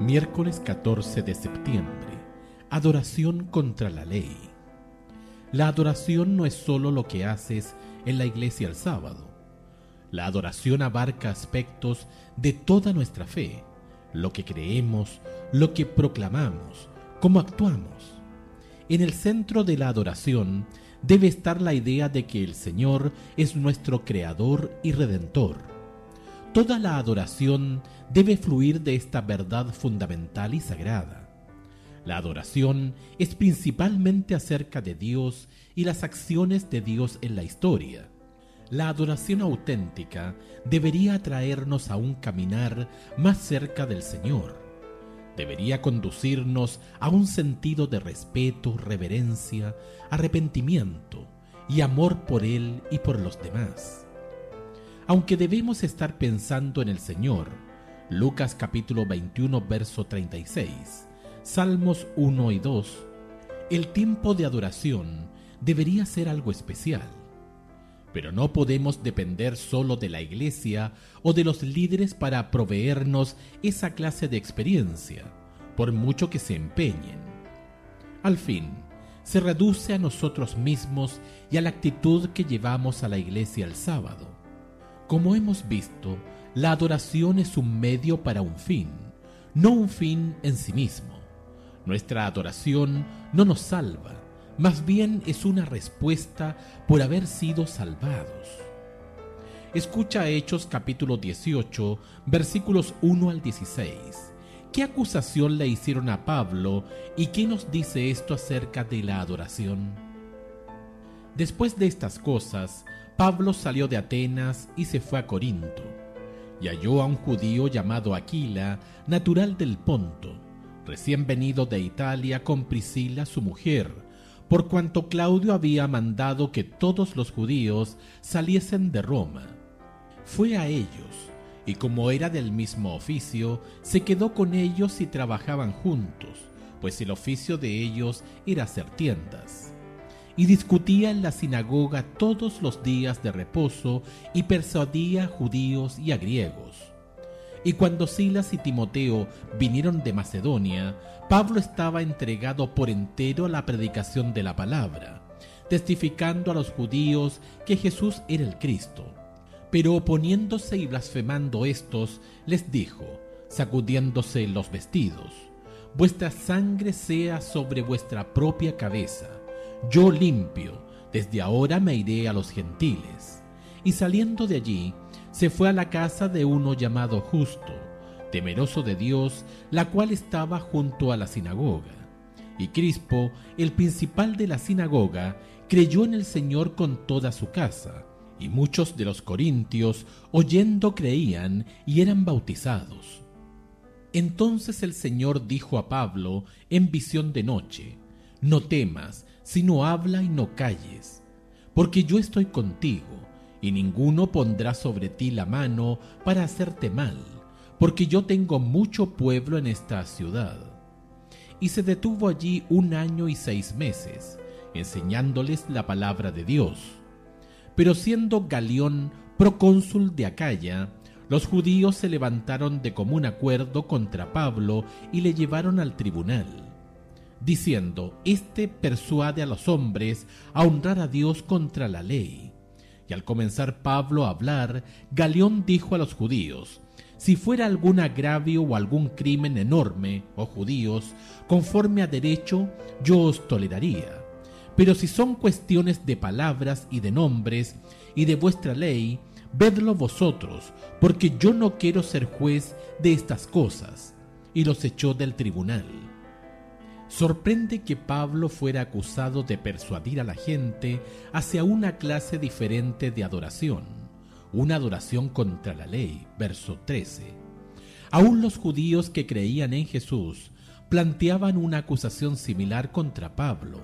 Miércoles 14 de septiembre. Adoración contra la ley. La adoración no es solo lo que haces en la iglesia el sábado. La adoración abarca aspectos de toda nuestra fe, lo que creemos, lo que proclamamos, cómo actuamos. En el centro de la adoración debe estar la idea de que el Señor es nuestro Creador y Redentor. Toda la adoración debe fluir de esta verdad fundamental y sagrada. La adoración es principalmente acerca de Dios y las acciones de Dios en la historia. La adoración auténtica debería atraernos a un caminar más cerca del Señor. Debería conducirnos a un sentido de respeto, reverencia, arrepentimiento y amor por Él y por los demás. Aunque debemos estar pensando en el Señor, Lucas capítulo 21, verso 36, Salmos 1 y 2, el tiempo de adoración debería ser algo especial. Pero no podemos depender solo de la iglesia o de los líderes para proveernos esa clase de experiencia, por mucho que se empeñen. Al fin, se reduce a nosotros mismos y a la actitud que llevamos a la iglesia el sábado. Como hemos visto, la adoración es un medio para un fin, no un fin en sí mismo. Nuestra adoración no nos salva, más bien es una respuesta por haber sido salvados. Escucha Hechos capítulo 18, versículos 1 al 16. ¿Qué acusación le hicieron a Pablo y qué nos dice esto acerca de la adoración? Después de estas cosas, Pablo salió de Atenas y se fue a Corinto, y halló a un judío llamado Aquila, natural del Ponto, recién venido de Italia con Priscila su mujer, por cuanto Claudio había mandado que todos los judíos saliesen de Roma. Fue a ellos, y como era del mismo oficio, se quedó con ellos y trabajaban juntos, pues el oficio de ellos era hacer tiendas. Y discutía en la sinagoga todos los días de reposo y persuadía a judíos y a griegos. Y cuando Silas y Timoteo vinieron de Macedonia, Pablo estaba entregado por entero a la predicación de la palabra, testificando a los judíos que Jesús era el Cristo. Pero oponiéndose y blasfemando estos, les dijo, sacudiéndose los vestidos: vuestra sangre sea sobre vuestra propia cabeza. Yo limpio, desde ahora me iré a los gentiles. Y saliendo de allí, se fue a la casa de uno llamado Justo, temeroso de Dios, la cual estaba junto a la sinagoga. Y Crispo, el principal de la sinagoga, creyó en el Señor con toda su casa, y muchos de los corintios, oyendo, creían y eran bautizados. Entonces el Señor dijo a Pablo en visión de noche: no temas, sino habla y no calles, porque yo estoy contigo, y ninguno pondrá sobre ti la mano para hacerte mal, porque yo tengo mucho pueblo en esta ciudad. Y se detuvo allí 1 año y 6 meses, enseñándoles la palabra de Dios. Pero siendo Galión procónsul de Acaya, los judíos se levantaron de común acuerdo contra Pablo y le llevaron al tribunal, diciendo: este persuade a los hombres a honrar a Dios contra la ley. Y al comenzar Pablo a hablar, Galión dijo a los judíos: si fuera algún agravio o algún crimen enorme, oh judíos, conforme a derecho, yo os toleraría. Pero si son cuestiones de palabras y de nombres y de vuestra ley, vedlo vosotros, porque yo no quiero ser juez de estas cosas. Y los echó del tribunal. Sorprende que Pablo fuera acusado de persuadir a la gente hacia una clase diferente de adoración, una adoración contra la ley, verso 13. Aún los judíos que creían en Jesús planteaban una acusación similar contra Pablo.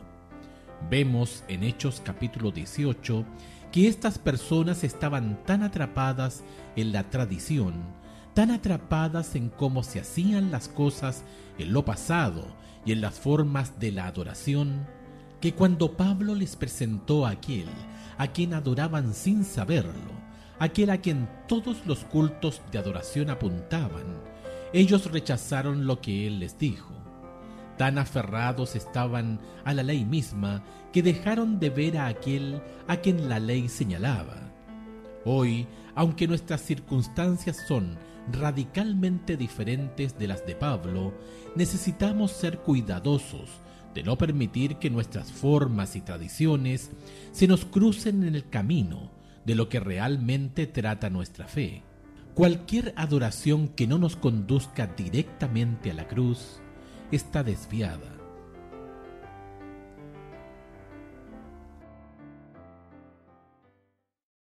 Vemos en Hechos capítulo 18 que estas personas estaban tan atrapadas en la tradición, tan atrapadas en cómo se hacían las cosas en lo pasado y en las formas de la adoración, que cuando Pablo les presentó a aquel a quien adoraban sin saberlo, aquel a quien todos los cultos de adoración apuntaban, ellos rechazaron lo que él les dijo. Tan aferrados estaban a la ley misma que dejaron de ver a aquel a quien la ley señalaba. Hoy, aunque nuestras circunstancias son radicalmente diferentes de las de Pablo, necesitamos ser cuidadosos de no permitir que nuestras formas y tradiciones se nos crucen en el camino de lo que realmente trata nuestra fe. Cualquier adoración que no nos conduzca directamente a la cruz está desviada.